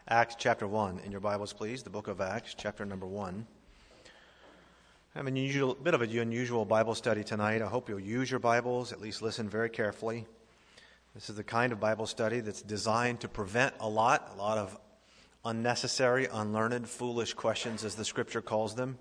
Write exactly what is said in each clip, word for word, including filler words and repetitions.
Acts chapter one. In your Bibles, please, the book of Acts, chapter number one. I have a unusual, bit of an unusual Bible study tonight. I hope you'll use your Bibles, at least listen very carefully. This is the kind of Bible study that's designed to prevent a lot, a lot of unnecessary, unlearned, foolish questions, as the Scripture calls them,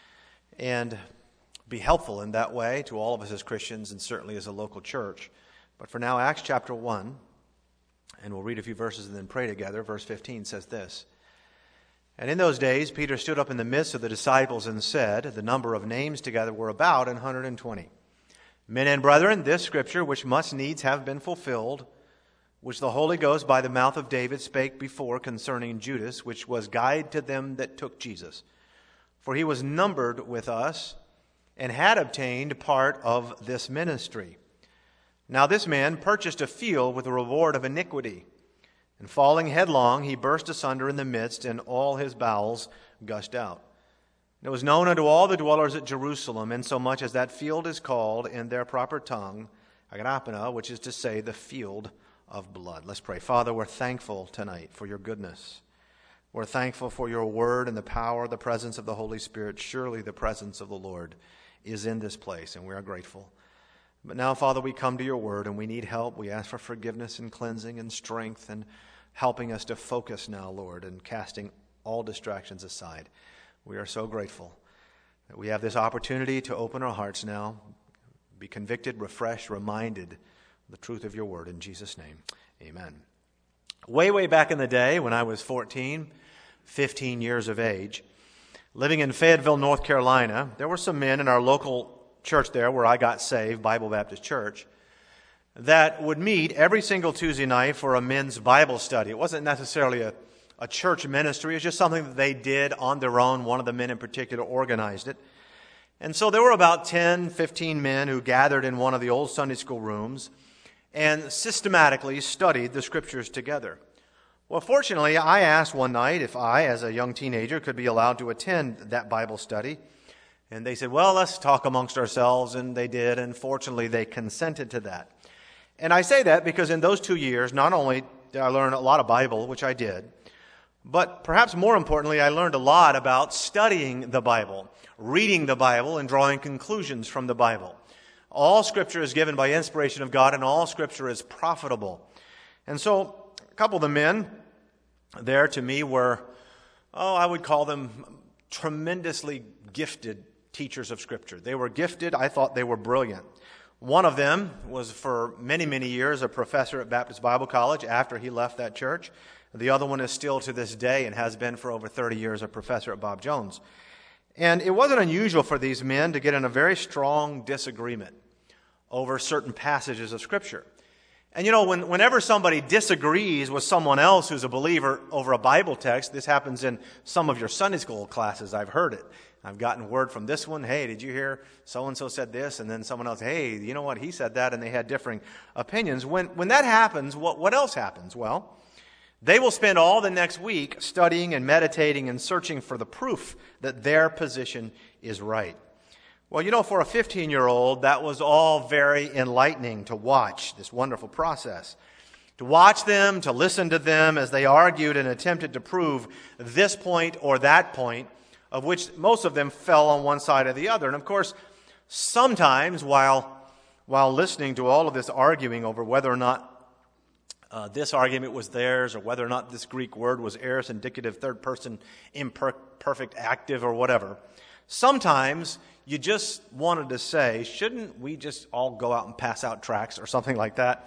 and be helpful in that way to all of us as Christians and certainly as a local church. But for now, Acts chapter one, and we'll read a few verses and then pray together. Verse fifteen says this: "And in those days Peter stood up in the midst of the disciples and said," the number of names together were about one hundred twenty, "Men and brethren, this scripture, which must needs have been fulfilled, which the Holy Ghost by the mouth of David spake before concerning Judas, which was guide to them that took Jesus. For he was numbered with us, and had obtained part of this ministry. Now this man purchased a field with a reward of iniquity, and falling headlong, he burst asunder in the midst, and all his bowels gushed out. And it was known unto all the dwellers at Jerusalem, insomuch as that field is called in their proper tongue, Agapana, which is to say, the field of blood." Let's pray. Father, we're thankful tonight for your goodness. We're thankful for your word and the power, the presence of the Holy Spirit. Surely the presence of the Lord is in this place, and we are grateful. But now, Father, we come to your word, and we need help. We ask for forgiveness and cleansing and strength and helping us to focus now, Lord, and casting all distractions aside. We are so grateful that we have this opportunity to open our hearts now, be convicted, refreshed, reminded of the truth of your word. In Jesus' name, amen. Way, way back in the day when I was fourteen, fifteen years of age, living in Fayetteville, North Carolina, there were some men in our local church there where I got saved, Bible Baptist Church, that would meet every single Tuesday night for a men's Bible study. It wasn't necessarily a, a church ministry. It was just something that they did on their own. One of the men in particular organized it. And so there were about ten, fifteen men who gathered in one of the old Sunday school rooms and systematically studied the Scriptures together. Well, fortunately, I asked one night if I, as a young teenager, could be allowed to attend that Bible study. And they said, well, let's talk amongst ourselves, and they did, and fortunately they consented to that. And I say that because in those two years, not only did I learn a lot of Bible, which I did, but perhaps more importantly, I learned a lot about studying the Bible, reading the Bible, and drawing conclusions from the Bible. All Scripture is given by inspiration of God, and all Scripture is profitable. And so a couple of the men there to me were, oh, I would call them tremendously gifted teachers of Scripture. They were gifted. I thought they were brilliant. One of them was for many, many years a professor at Baptist Bible College after he left that church. The other one is still to this day and has been for over thirty years a professor at Bob Jones. And it wasn't unusual for these men to get in a very strong disagreement over certain passages of Scripture. And you know, when, whenever somebody disagrees with someone else who's a believer over a Bible text, this happens in some of your Sunday school classes, I've heard it. I've gotten word from this one, hey, did you hear so-and-so said this? And then someone else, hey, you know what, he said that, and they had differing opinions. When, when that happens, what, what else happens? Well, they will spend all the next week studying and meditating and searching for the proof that their position is right. Well, you know, for a fifteen-year-old, that was all very enlightening to watch, this wonderful process. To watch them, to listen to them as they argued and attempted to prove this point or that point, of which most of them fell on one side or the other. And of course, sometimes while, while listening to all of this arguing over whether or not uh, this argument was theirs or whether or not this Greek word was aorist, indicative, third person, imperfect, active, or whatever, sometimes you just wanted to say, shouldn't we just all go out and pass out tracts or something like that?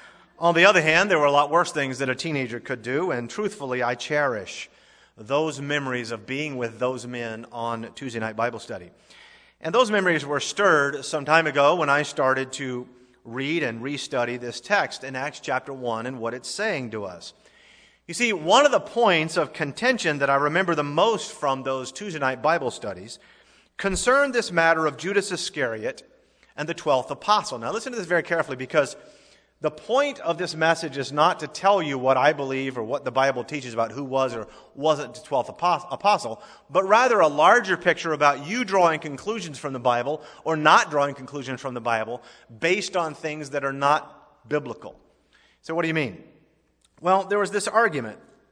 On the other hand, there were a lot worse things that a teenager could do, and truthfully, I cherish those memories of being with those men on Tuesday night Bible study. And those memories were stirred some time ago when I started to read and restudy this text in Acts chapter one and what it's saying to us. You see, one of the points of contention that I remember the most from those Tuesday night Bible studies concerned this matter of Judas Iscariot and the twelfth apostle. Now listen to this very carefully, because the point of this message is not to tell you what I believe or what the Bible teaches about who was or wasn't the twelfth apostle, but rather a larger picture about you drawing conclusions from the Bible or not drawing conclusions from the Bible based on things that are not biblical. So what do you mean? Well, there was this argument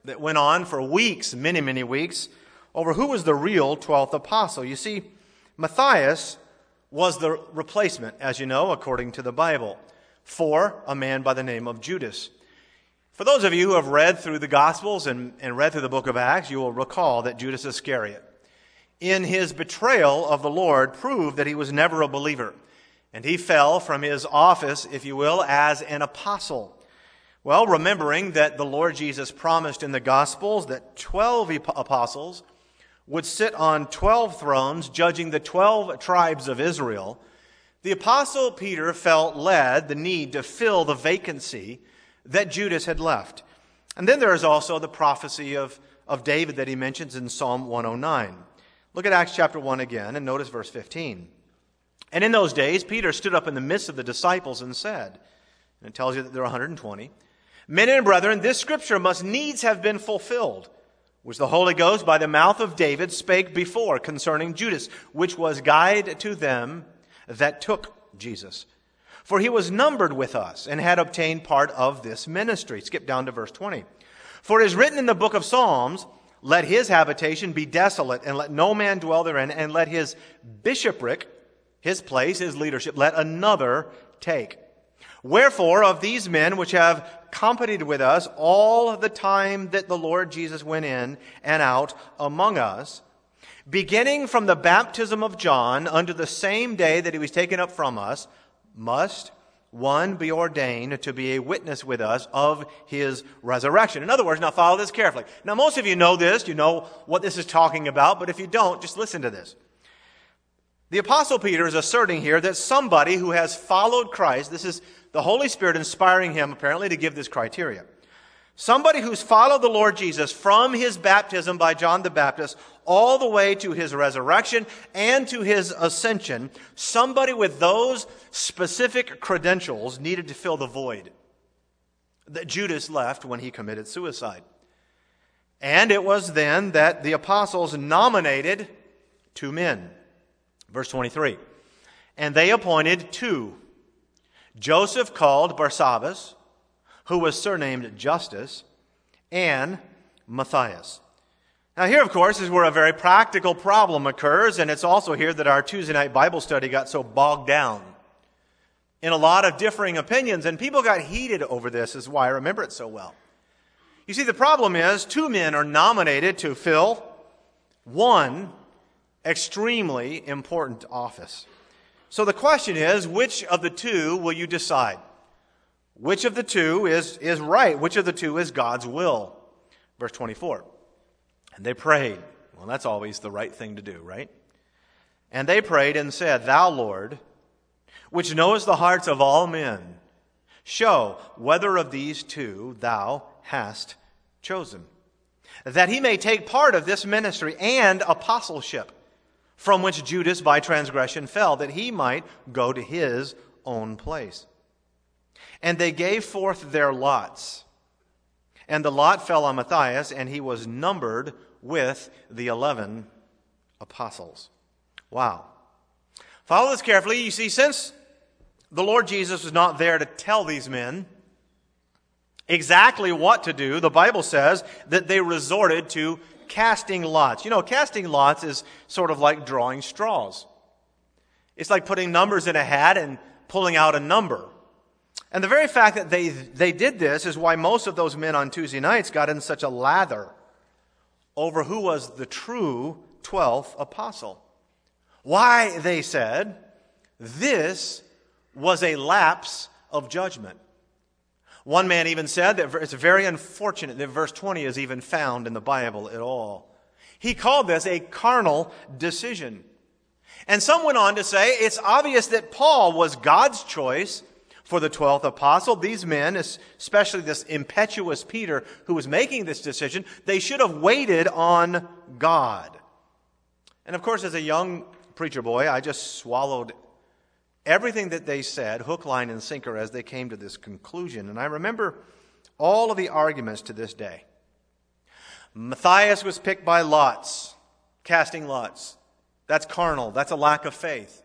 that went on for weeks, many, many weeks, over who was the real twelfth apostle. You see, Matthias was the replacement, as you know, according to the Bible, for a man by the name of Judas. For those of you who have read through the Gospels and, and read through the book of Acts, you will recall that Judas Iscariot, in his betrayal of the Lord, proved that he was never a believer. And he fell from his office, if you will, as an apostle. Well, remembering that the Lord Jesus promised in the Gospels that twelve apostles would sit on twelve thrones, judging the twelve tribes of Israel, the apostle Peter felt led the need to fill the vacancy that Judas had left. And then there is also the prophecy of, of David that he mentions in Psalm one oh nine. Look at Acts chapter one again and notice verse fifteen. And in those days, Peter stood up in the midst of the disciples and said, and it tells you that there are one hundred twenty, "Men and brethren, this scripture must needs have been fulfilled, which the Holy Ghost by the mouth of David spake before concerning Judas, which was guide to them that took Jesus. For he was numbered with us and had obtained part of this ministry." Skip down to verse twenty. "For it is written in the book of Psalms, let his habitation be desolate, and let no man dwell therein, and let his bishopric," his place, his leadership, "let another take. Wherefore, of these men which have companied with us all the time that the Lord Jesus went in and out among us, beginning from the baptism of John unto the same day that he was taken up from us, must one be ordained to be a witness with us of his resurrection." In other words, now follow this carefully. Now, most of you know this. You know what this is talking about. But if you don't, just listen to this. The Apostle Peter is asserting here that somebody who has followed Christ, this is the Holy Spirit inspiring him apparently to give this criteria. Somebody who's followed the Lord Jesus from his baptism by John the Baptist all the way to his resurrection and to his ascension, somebody with those specific credentials needed to fill the void that Judas left when he committed suicide. And it was then that the apostles nominated two men. Verse twenty-three, "And they appointed two, Joseph called Barsabbas, who was surnamed Justus, and Matthias." Now here, of course, is where a very practical problem occurs, and it's also here that our Tuesday night Bible study got so bogged down in a lot of differing opinions, and people got heated over this, is why I remember it so well. You see, the problem is two men are nominated to fill one extremely important office. So the question is, which of the two will you decide? Which of the two is, is right? Which of the two is God's will? Verse twenty-four. "And they prayed." Well, that's always the right thing to do, right? "And they prayed and said, Thou, Lord, which knowest the hearts of all men, show whether of these two thou hast chosen, that he may take part of this ministry and apostleship, from which Judas by transgression fell, that he might go to his own place. And they gave forth their lots. And the lot fell on Matthias, and he was numbered with the eleven apostles." Wow. Follow this carefully. You see, since the Lord Jesus was not there to tell these men exactly what to do, the Bible says that they resorted to casting lots. You know, casting lots is sort of like drawing straws. It's like putting numbers in a hat and pulling out a number. And the very fact that they, they did this is why most of those men on Tuesday nights got in such a lather over who was the true twelfth apostle. Why, they said, this was a lapse of judgment. One man even said that it's very unfortunate that verse twenty is even found in the Bible at all. He called this a carnal decision. And some went on to say it's obvious that Paul was God's choice for the twelfth apostle. These men, especially this impetuous Peter who was making this decision, they should have waited on God. And of course, as a young preacher boy, I just swallowed everything that they said, hook, line, and sinker, as they came to this conclusion. And I remember all of the arguments to this day. Matthias was picked by lots, casting lots. That's carnal. That's a lack of faith.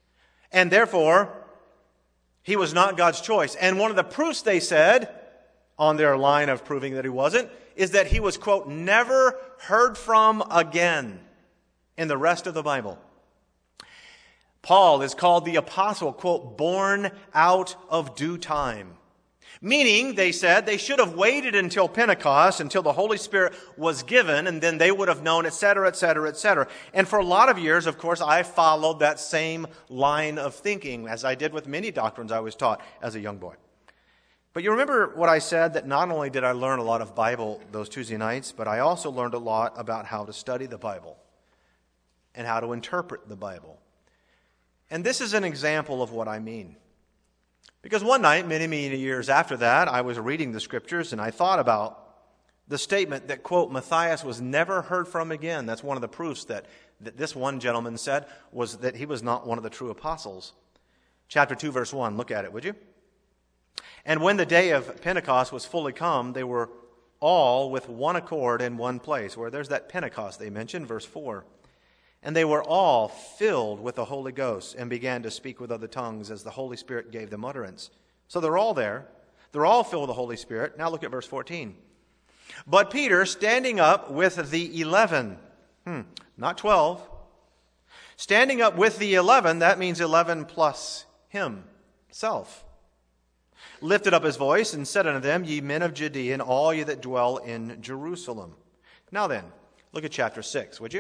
And therefore, he was not God's choice. And one of the proofs, they said, on their line of proving that he wasn't, is that he was, quote, never heard from again in the rest of the Bible. Paul is called the apostle, quote, born out of due time. Meaning, they said, they should have waited until Pentecost, until the Holy Spirit was given, and then they would have known, et cetera, et cetera, et cetera. And for a lot of years, of course, I followed that same line of thinking, as I did with many doctrines I was taught as a young boy. But you remember what I said, that not only did I learn a lot of Bible those Tuesday nights, but I also learned a lot about how to study the Bible and how to interpret the Bible. And this is an example of what I mean. Because one night, many, many years after that, I was reading the Scriptures and I thought about the statement that, quote, Matthias was never heard from again. That's one of the proofs that, that this one gentleman said was that he was not one of the true apostles. Chapter two, verse one, look at it, would you? And when the day of Pentecost was fully come, they were all with one accord in one place. Where there's that Pentecost they mentioned, verse four. And they were all filled with the Holy Ghost and began to speak with other tongues as the Holy Spirit gave them utterance. So they're all there. They're all filled with the Holy Spirit. Now look at verse fourteen. But Peter, standing up with the eleven, hmm, not twelve, standing up with the eleven, that means eleven plus himself, lifted up his voice and said unto them, Ye men of Judea, and all ye that dwell in Jerusalem. Now then, look at chapter six, would you?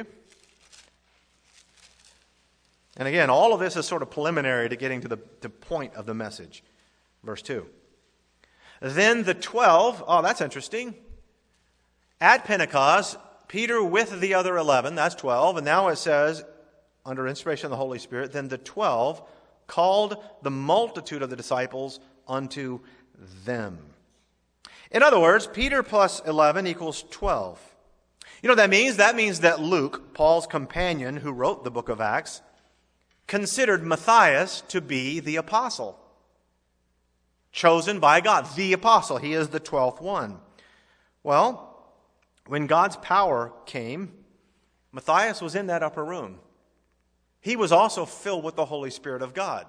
And again, all of this is sort of preliminary to getting to the, the point of the message. Verse two. Then the twelve, oh, that's interesting. At Pentecost, Peter with the other eleven, that's twelve, and now it says, under inspiration of the Holy Spirit, then the twelve called the multitude of the disciples unto them. In other words, Peter plus eleven equals twelve. You know what that means? That means that Luke, Paul's companion who wrote the book of Acts, considered Matthias to be the apostle, chosen by God, the apostle. He is the twelfth one. Well, when God's power came, Matthias was in that upper room. He was also filled with the Holy Spirit of God.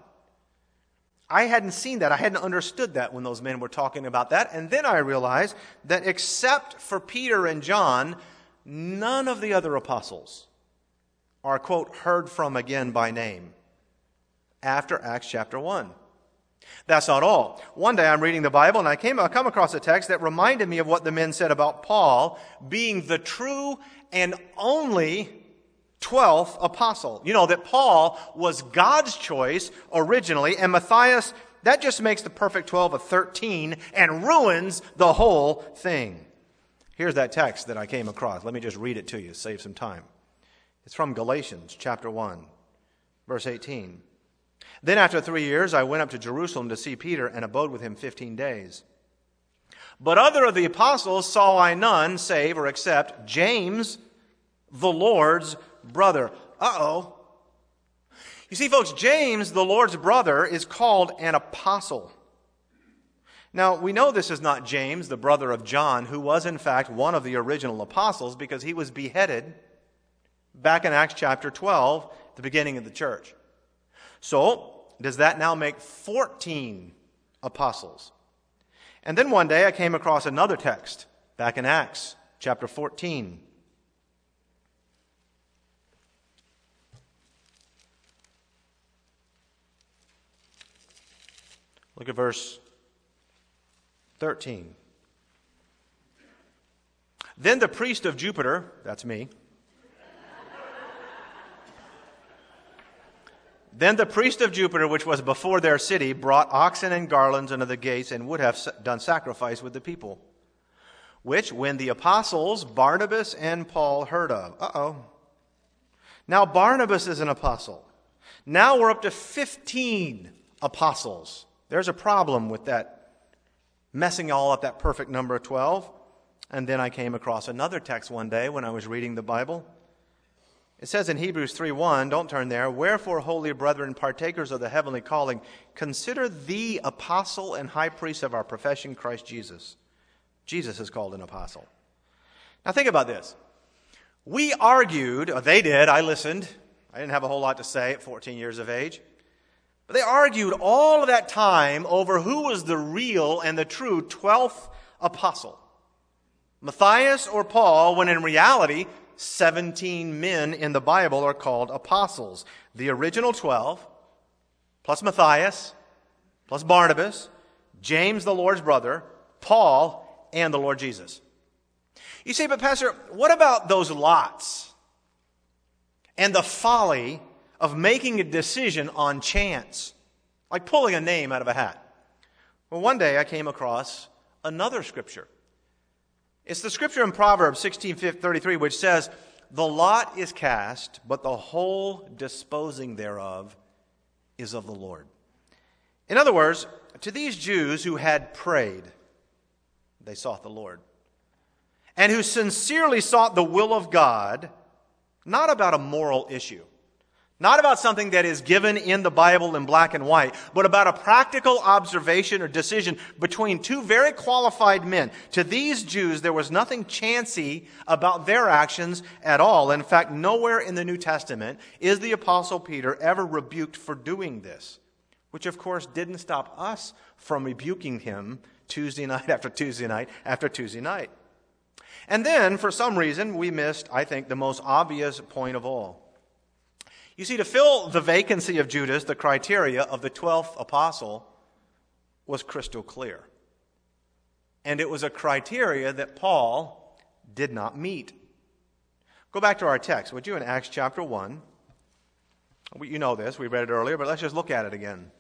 I hadn't seen that. I hadn't understood that when those men were talking about that. And then I realized that except for Peter and John, none of the other apostles are, quote, heard from again by name after Acts chapter one. That's not all. One day I'm reading the Bible and I came I come across a text that reminded me of what the men said about Paul being the true and only twelfth apostle. You know, that Paul was God's choice originally, and Matthias, that just makes the perfect twelve a thirteen and ruins the whole thing. Here's that text that I came across. Let me just read it to you, save some time. It's from Galatians chapter one, verse eighteen. Then after three years I went up to Jerusalem to see Peter and abode with him fifteen days. But other of the apostles saw I none, save or except James, the Lord's brother. Uh-oh. You see, folks, James, the Lord's brother, is called an apostle. Now, we know this is not James, the brother of John, who was in fact one of the original apostles because he was beheaded back in Acts chapter twelve, the beginning of the church. So, does that now make fourteen apostles? And then one day I came across another text back in Acts chapter fourteen. Look at verse thirteen. Then the priest of Jupiter, that's me, Then the priest of Jupiter, which was before their city, brought oxen and garlands unto the gates, and would have done sacrifice with the people. Which, when the apostles Barnabas and Paul heard of. Uh-oh. Now Barnabas is an apostle. Now we're up to fifteen apostles. There's a problem with that, messing all up that perfect number of twelve. And then I came across another text one day when I was reading the Bible. It says in Hebrews three one, don't turn there, Wherefore, holy brethren, partakers of the heavenly calling, consider the apostle and high priest of our profession, Christ Jesus. Jesus is called an apostle. Now think about this. We argued, or they did, I listened. I didn't have a whole lot to say at fourteen years of age. But they argued all of that time over who was the real and the true twelfth apostle? Matthias or Paul, when in reality, seventeen men in the Bible are called apostles. The original twelve, plus Matthias, plus Barnabas, James the Lord's brother, Paul, and the Lord Jesus. You say, but Pastor, what about those lots and the folly of making a decision on chance, like pulling a name out of a hat? Well, one day I came across another scripture. It's the scripture in Proverbs sixteen thirty-three, which says, "The lot is cast, but the whole disposing thereof is of the Lord." In other words, to these Jews who had prayed, they sought the Lord, and who sincerely sought the will of God, not about a moral issue, not about something that is given in the Bible in black and white, but about a practical observation or decision between two very qualified men. To these Jews, there was nothing chancy about their actions at all. In fact, nowhere in the New Testament is the Apostle Peter ever rebuked for doing this, which of course didn't stop us from rebuking him Tuesday night after Tuesday night after Tuesday night. And then, for some reason, we missed, I think, the most obvious point of all. You see, to fill the vacancy of Judas, the criteria of the twelfth apostle was crystal clear. And it was a criteria that Paul did not meet. Go back to our text, would you, in Acts chapter one. You know this, we read it earlier, but let's just look at it again.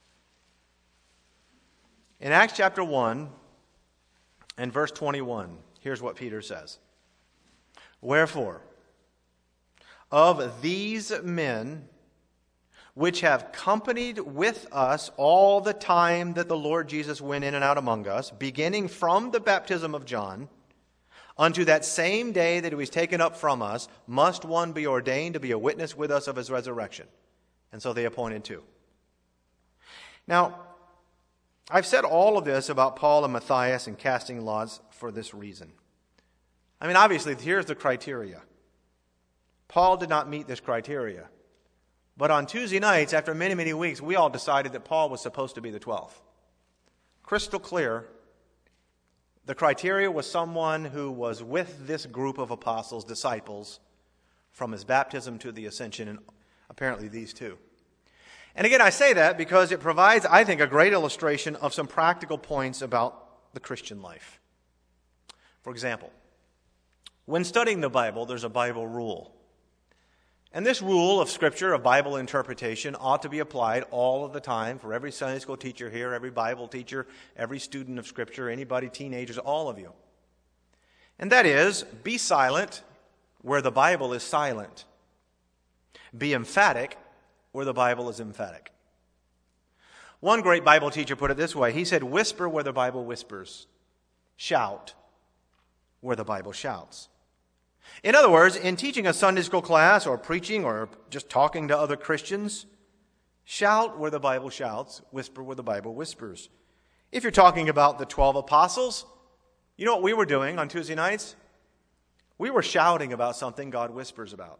In Acts chapter one and verse twenty-one, here's what Peter says. "Wherefore, of these men which have companied with us all the time that the Lord Jesus went in and out among us, beginning from the baptism of John, unto that same day that he was taken up from us, must one be ordained to be a witness with us of his resurrection." And so they appointed two. Now, I've said all of this about Paul and Matthias and casting lots for this reason. I mean, obviously, here's the criteria. Paul did not meet this criteria. But on Tuesday nights, after many, many weeks, we all decided that Paul was supposed to be the twelfth. Crystal clear. The criteria was someone who was with this group of apostles, disciples, from his baptism to the ascension, and apparently these two. And again, I say that because it provides, I think, a great illustration of some practical points about the Christian life. For example, when studying the Bible, there's a Bible rule. And this rule of Scripture, of Bible interpretation, ought to be applied all of the time for every Sunday school teacher here, every Bible teacher, every student of Scripture, anybody, teenagers, all of you. And that is, be silent where the Bible is silent. Be emphatic where the Bible is emphatic. One great Bible teacher put it this way. He said, "Whisper where the Bible whispers. Shout where the Bible shouts." In other words, in teaching a Sunday school class or preaching or just talking to other Christians, shout where the Bible shouts, whisper where the Bible whispers. If you're talking about the twelve apostles, you know what we were doing on Tuesday nights? We were shouting about something God whispers about.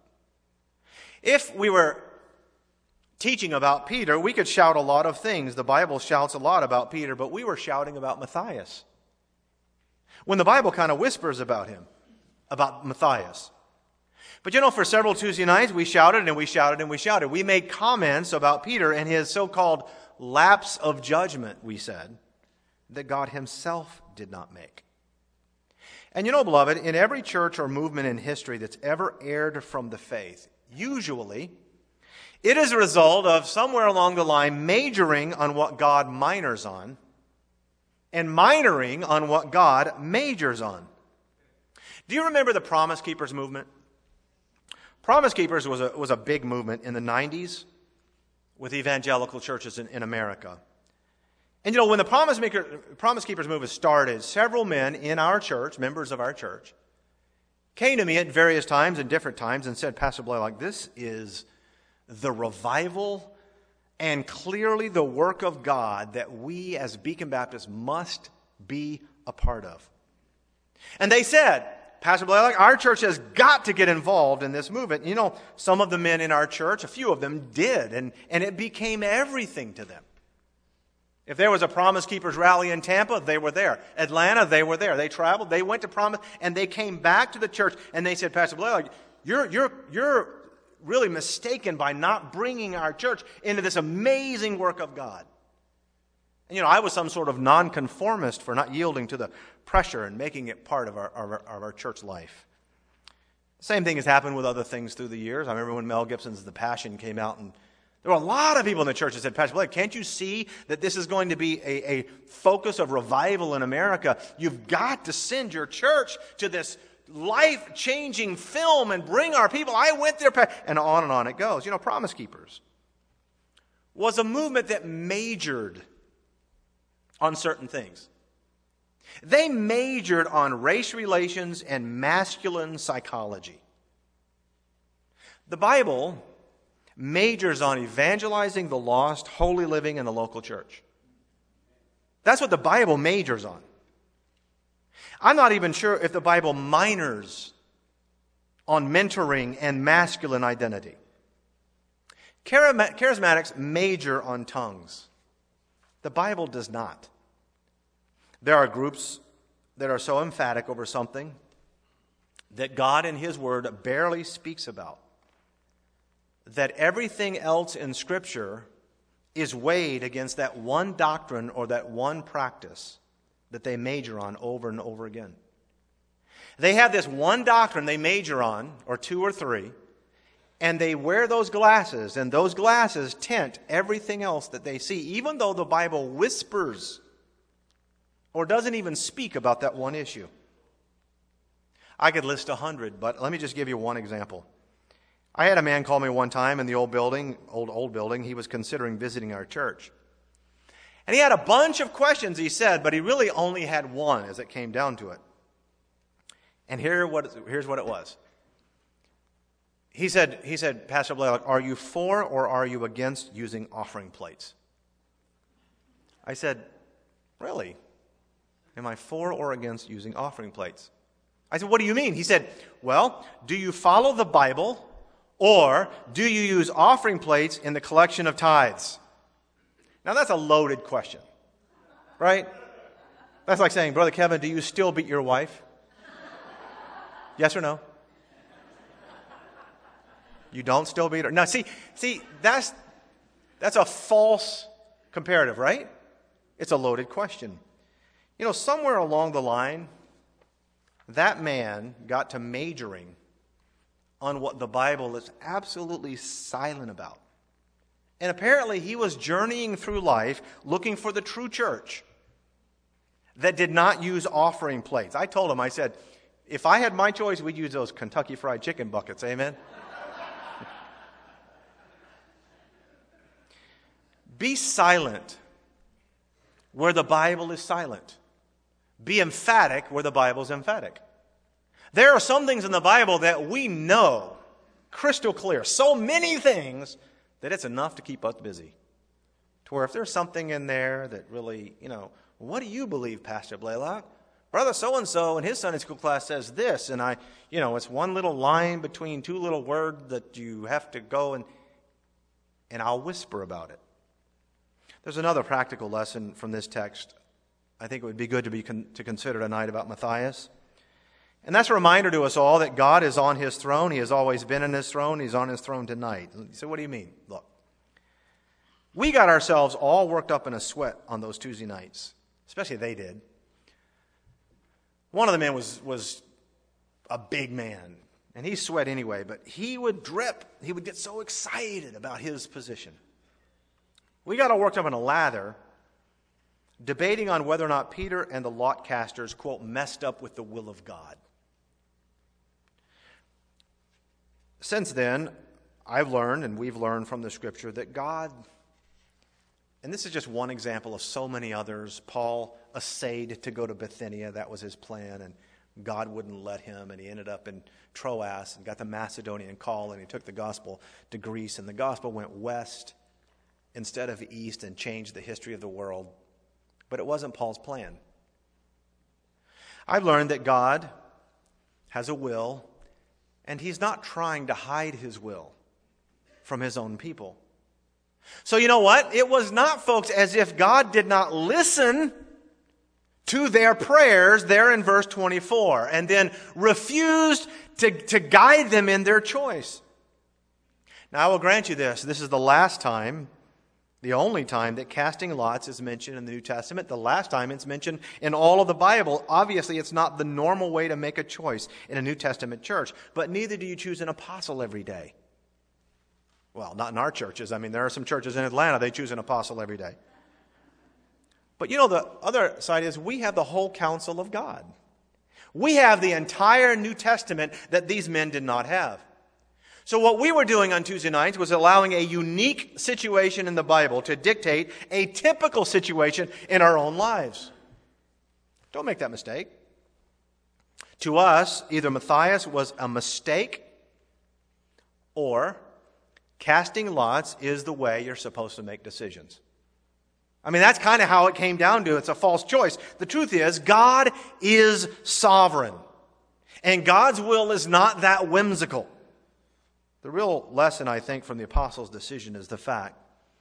If we were teaching about Peter, we could shout a lot of things. The Bible shouts a lot about Peter, but we were shouting about Matthias. When the Bible kind of whispers about him. About Matthias. But you know, for several Tuesday nights, we shouted and we shouted and we shouted. We made comments about Peter and his so-called lapse of judgment, we said, that God himself did not make. And you know, beloved, in every church or movement in history that's ever erred from the faith, usually it is a result of somewhere along the line majoring on what God minors on and minoring on what God majors on. Do you remember the Promise Keepers movement? Promise Keepers was a, was a big movement in the nineties with evangelical churches in, in America. And you know, when the Promise, Maker, Promise Keepers movement started, several men in our church, members of our church, came to me at various times and different times and said, "Pastor Blaylock, this is the revival and clearly the work of God that we as Beacon Baptists must be a part of." And they said, "Pastor Blaylock, our church has got to get involved in this movement." You know, some of the men in our church, a few of them did, and, and it became everything to them. If there was a Promise Keepers rally in Tampa, they were there. Atlanta, they were there. They traveled, they went to Promise, and they came back to the church, and they said, Pastor Blair, you're, you're, you're really mistaken by not bringing our church into this amazing work of God. And, you know, I was some sort of nonconformist for not yielding to the pressure and making it part of our, of our, of our church life. Same thing has happened with other things through the years. I remember when Mel Gibson's The Passion came out, and there were a lot of people in the church that said, Pastor Blake, can't you see that this is going to be a, a focus of revival in America? You've got to send your church to this life-changing film and bring our people. I went there, and on and on it goes. You know, Promise Keepers was a movement that majored on certain things. They majored on race relations and masculine psychology. The Bible majors on evangelizing the lost, holy living in the local church. That's what the Bible majors on. I'm not even sure if the Bible minors on mentoring and masculine identity. Charismatics major on tongues. The Bible does not. There are groups that are so emphatic over something that God in His Word barely speaks about, that everything else in Scripture is weighed against that one doctrine or that one practice that they major on over and over again. They have this one doctrine they major on, or two or three, and they wear those glasses, and those glasses tint everything else that they see, even though the Bible whispers or doesn't even speak about that one issue. I could list a hundred, but let me just give you one example. I had a man call me one time in the old building, old, old building. He was considering visiting our church. And he had a bunch of questions, he said, but he really only had one as it came down to it. And here what, here's what it was. He said, he said, Pastor Blaylock, are you for or are you against using offering plates? I said, really? Am I for or against using offering plates? I said, what do you mean? He said, well, do you follow the Bible or do you use offering plates in the collection of tithes? Now that's a loaded question, right? That's like saying, Brother Kevin, do you still beat your wife? Yes or no? You don't still beat her? Now see, see, that's that's a false comparative, right? It's a loaded question. You know, somewhere along the line, that man got to majoring on what the Bible is absolutely silent about. And apparently he was journeying through life looking for the true church that did not use offering plates. I told him, I said, if I had my choice, we'd use those Kentucky Fried Chicken buckets, amen? Be silent where the Bible is silent. Be emphatic where the Bible is emphatic. There are some things in the Bible that we know crystal clear, so many things that it's enough to keep us busy. To where if there's something in there that really, you know, what do you believe, Pastor Blaylock? Brother so-and-so in his Sunday school class says this, and I, you know, it's one little line between two little words that you have to go and, and I'll whisper about it. There's another practical lesson from this text I think it would be good to be con- to consider tonight about Matthias. And that's a reminder to us all that God is on His throne. He has always been in His throne. He's on His throne tonight. So what do you mean? Look, we got ourselves all worked up in a sweat on those Tuesday nights, especially they did. One of the men was, was a big man, and he sweat anyway, but he would drip. He would get so excited about his position. We got all worked up in a lather, debating on whether or not Peter and the lot casters, quote, messed up with the will of God. Since then, I've learned, and we've learned from the Scripture, that God, and this is just one example of so many others. Paul essayed to go to Bithynia. That was his plan, and God wouldn't let him, and he ended up in Troas and got the Macedonian call, and he took the gospel to Greece, and the gospel went west instead of east and changed the history of the world. But it wasn't Paul's plan. I've learned that God has a will, and He's not trying to hide His will from His own people. So you know what? It was not, folks, as if God did not listen to their prayers there in verse twenty-four and then refused to, to guide them in their choice. Now, I will grant you this. This is the last time, the only time that casting lots is mentioned in the New Testament. The last time it's mentioned in all of the Bible. Obviously, it's not the normal way to make a choice in a New Testament church. But neither do you choose an apostle every day. Well, not in our churches. I mean, there are some churches in Atlanta, they choose an apostle every day. But you know, the other side is we have the whole counsel of God. We have the entire New Testament that these men did not have. So what we were doing on Tuesday nights was allowing a unique situation in the Bible to dictate a typical situation in our own lives. Don't make that mistake. To us, either Matthias was a mistake or casting lots is the way you're supposed to make decisions. I mean, that's kind of how it came down to. It's a false choice. The truth is, God is sovereign. And God's will is not that whimsical. The real lesson, I think, from the apostles' decision is the fact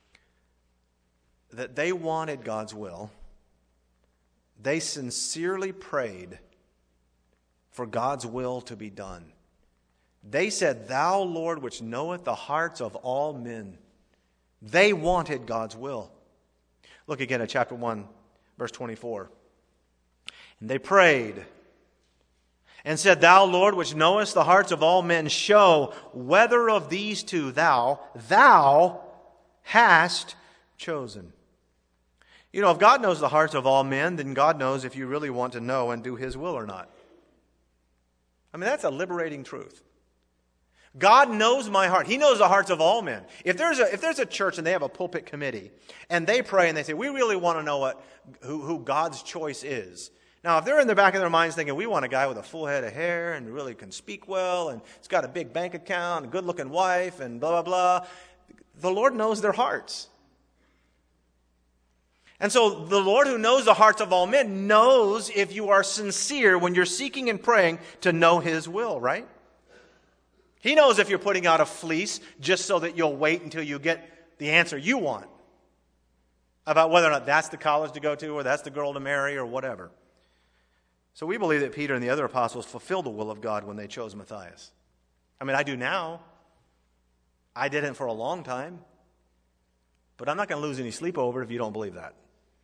that they wanted God's will. They sincerely prayed for God's will to be done. They said, "Thou, Lord, which knoweth the hearts of all men." They wanted God's will. Look again at chapter one, verse twenty-four. And they prayed and said, "Thou, Lord, which knowest the hearts of all men, show whether of these two thou, thou hast chosen." You know, if God knows the hearts of all men, then God knows if you really want to know and do His will or not. I mean, that's a liberating truth. God knows my heart. He knows the hearts of all men. If there's a if there's a church and they have a pulpit committee and they pray and they say, "We really want to know what who, who God's choice is." Now, if they're in the back of their minds thinking, "We want a guy with a full head of hair and really can speak well and he's got a big bank account, a good-looking wife, and blah, blah, blah," the Lord knows their hearts. And so the Lord, who knows the hearts of all men, knows if you are sincere when you're seeking and praying to know His will, right? He knows if you're putting out a fleece just so that you'll wait until you get the answer you want about whether or not that's the college to go to or that's the girl to marry or whatever. So we believe that Peter and the other apostles fulfilled the will of God when they chose Matthias. I mean, I do now. I didn't for a long time. But I'm not going to lose any sleep over it if you don't believe that.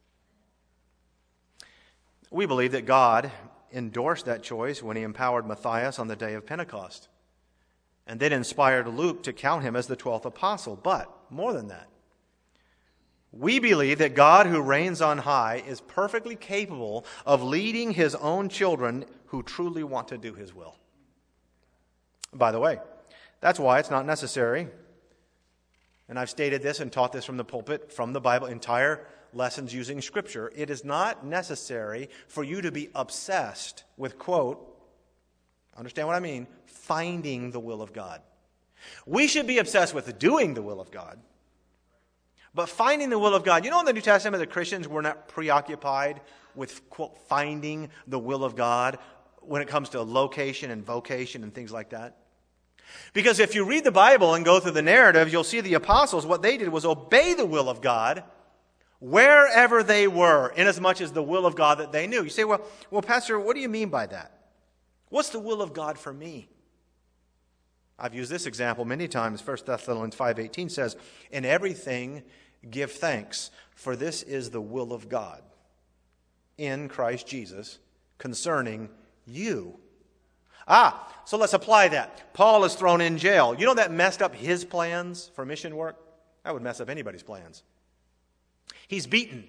We believe that God endorsed that choice when He empowered Matthias on the day of Pentecost, and then inspired Luke to count him as the twelfth apostle. But more than that, we believe that God, who reigns on high, is perfectly capable of leading His own children who truly want to do His will. By the way, that's why it's not necessary, and I've stated this and taught this from the pulpit, from the Bible, entire lessons using Scripture. It is not necessary for you to be obsessed with, quote, understand what I mean, finding the will of God. We should be obsessed with doing the will of God. But finding the will of God, you know, in the New Testament, the Christians were not preoccupied with, quote, finding the will of God when it comes to location and vocation and things like that. Because if you read the Bible and go through the narrative, you'll see the apostles, what they did was obey the will of God wherever they were, inasmuch as the will of God that they knew. You say, well, well, Pastor, what do you mean by that? What's the will of God for me? I've used this example many times. First Thessalonians five eighteen says, "In everything give thanks, for this is the will of God in Christ Jesus concerning you." Ah, so let's apply that. Paul is thrown in jail. You know that messed up his plans for mission work? That would mess up anybody's plans. He's beaten.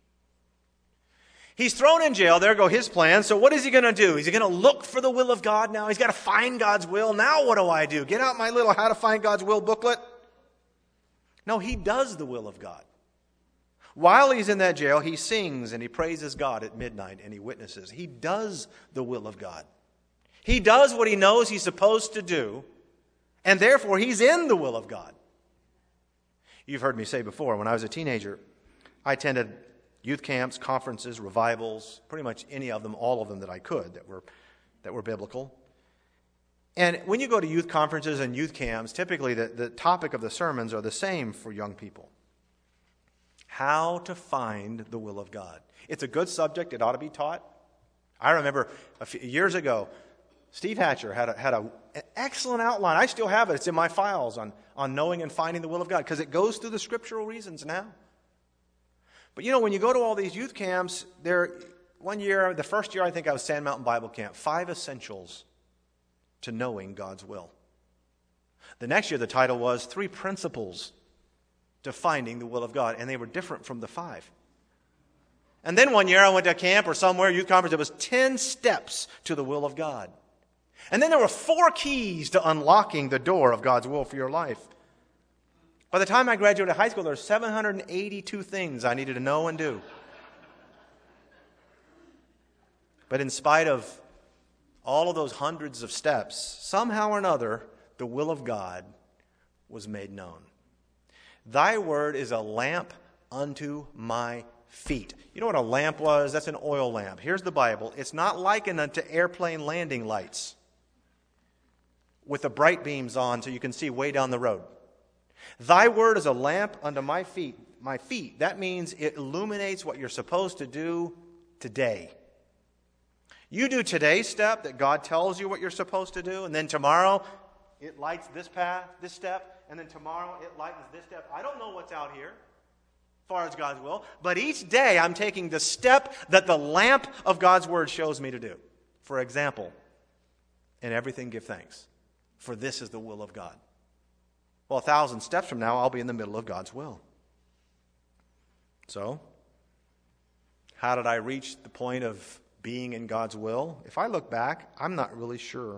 He's thrown in jail. There go his plans. So what is he going to do? Is he going to look for the will of God now? He's got to find God's will. Now what do I do? Get out my little How to Find God's Will booklet? No, he does the will of God. While he's in that jail, he sings and he praises God at midnight and he witnesses. He does the will of God. He does what he knows he's supposed to do, and therefore he's in the will of God. You've heard me say before, when I was a teenager, I attended youth camps, conferences, revivals, pretty much any of them, all of them that I could that were that were biblical. And when you go to youth conferences and youth camps, typically the, the topic of the sermons are the same for young people. How to find the will of God. It's a good subject. It ought to be taught. I remember a few years ago, Steve Hatcher had, a, had a, an excellent outline. I still have it. It's in my files on, on knowing and finding the will of God because it goes through the scriptural reasons now. But you know, when you go to all these youth camps, there, one year, the first year I think I was Sand Mountain Bible Camp, five essentials to knowing God's will. The next year the title was Three Principles to Finding the Will of God, and they were different from the five. And then one year I went to a camp or somewhere, youth conference, it was ten steps to the will of God. And then there were four keys to unlocking the door of God's will for your life. By the time I graduated high school, there were seven hundred eighty-two things I needed to know and do. But in spite of all of those hundreds of steps, somehow or another, the will of God was made known. Thy word is a lamp unto my feet. You know what a lamp was? That's an oil lamp. Here's the Bible. It's not likened unto airplane landing lights with the bright beams on so you can see way down the road. Thy word is a lamp unto my feet. My feet. That means it illuminates what you're supposed to do today. You do today's step that God tells you what you're supposed to do, and then tomorrow it lights this path, this step, and then tomorrow it lightens this step. I don't know what's out here as far as God's will, but each day I'm taking the step that the lamp of God's word shows me to do. For example, in everything give thanks, for this is the will of God. Well, a thousand steps from now, I'll be in the middle of God's will. So, how did I reach the point of being in God's will? If I look back, I'm not really sure.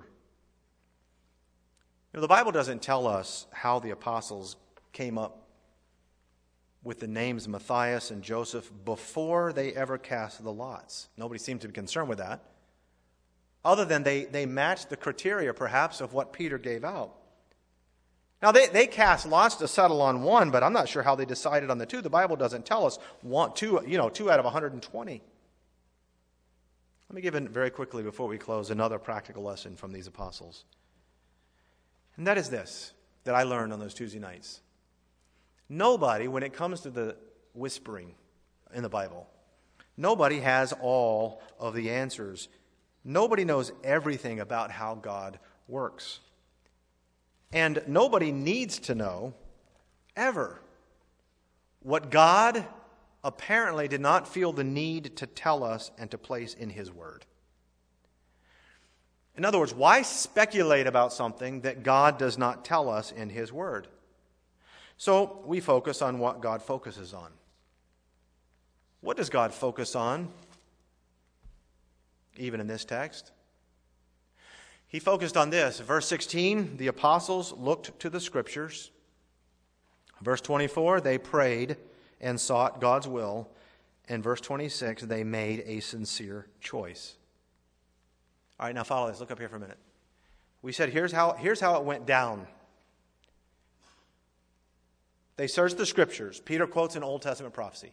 You know, the Bible doesn't tell us how the apostles came up with the names Matthias and Joseph before they ever cast the lots. Nobody seemed to be concerned with that, other than they, they matched the criteria, perhaps, of what Peter gave out. Now, they, they cast lots to settle on one, but I'm not sure how they decided on the two. The Bible doesn't tell us one, two, you know, two out of one hundred twenty. Let me give it very quickly before we close another practical lesson from these apostles. And that is this, that I learned on those Tuesday nights. Nobody, when it comes to the whispering in the Bible, nobody has all of the answers. Nobody knows everything about how God works. And nobody needs to know, ever, what God apparently did not feel the need to tell us and to place in His Word. In other words, why speculate about something that God does not tell us in His Word? So we focus on what God focuses on. What does God focus on, even in this text? He focused on this. Verse sixteen, the apostles looked to the Scriptures. Verse twenty-four, they prayed and sought God's will. And verse twenty-six, they made a sincere choice. All right, now follow this. Look up here for a minute. We said here's how, here's how it went down. They searched the Scriptures. Peter quotes an Old Testament prophecy.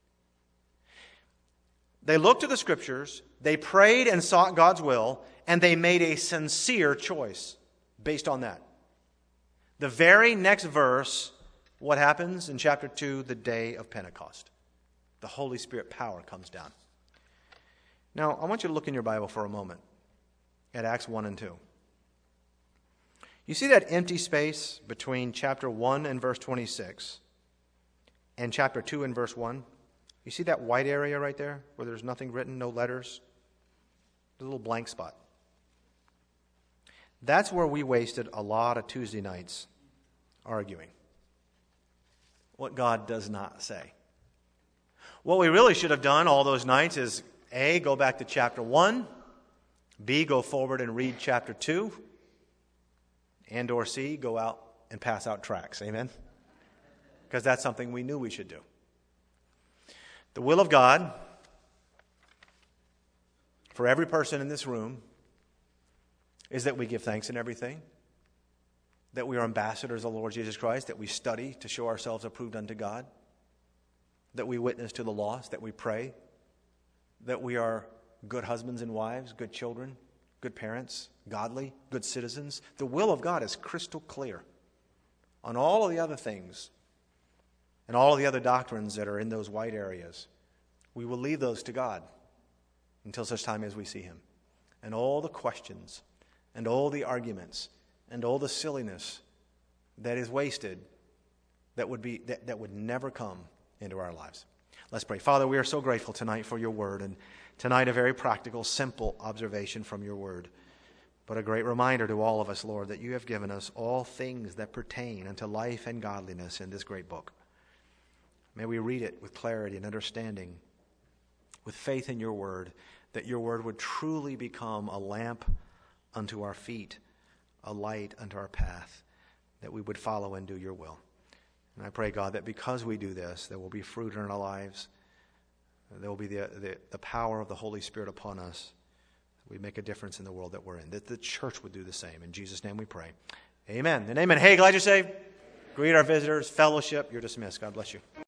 They looked to the Scriptures, they prayed and sought God's will, and they made a sincere choice based on that. The very next verse, what happens in chapter two, the day of Pentecost? The Holy Spirit power comes down. Now, I want you to look in your Bible for a moment at Acts one and two. You see that empty space between chapter one and verse twenty-six and chapter two and verse one? You see that white area right there where there's nothing written, no letters? A little blank spot. That's where we wasted a lot of Tuesday nights arguing what God does not say. What we really should have done all those nights is A, go back to chapter one, B, go forward and read chapter two, and or C, go out and pass out tracts. Amen? Because that's something we knew we should do. The will of God for every person in this room is that we give thanks in everything, that we are ambassadors of the Lord Jesus Christ, that we study to show ourselves approved unto God, that we witness to the lost, that we pray, that we are good husbands and wives, good children, good parents, godly, good citizens. The will of God is crystal clear. On all of the other things, and all the other doctrines that are in those white areas, we will leave those to God until such time as we see him. And all the questions and all the arguments and all the silliness that is wasted that would be that, that would never come into our lives. Let's pray. Father, we are so grateful tonight for your word, and tonight a very practical, simple observation from your word, but a great reminder to all of us, Lord, that you have given us all things that pertain unto life and godliness in this great book. May we read it with clarity and understanding, with faith in your word, that your word would truly become a lamp unto our feet, a light unto our path, that we would follow and do your will. And I pray, God, that because we do this, there will be fruit in our lives. There will be the, the, the power of the Holy Spirit upon us. We make a difference in the world that we're in. That the church would do the same. In Jesus' name we pray. Amen and amen. Hey, glad you're saved. Greet our visitors. Fellowship. You're dismissed. God bless you.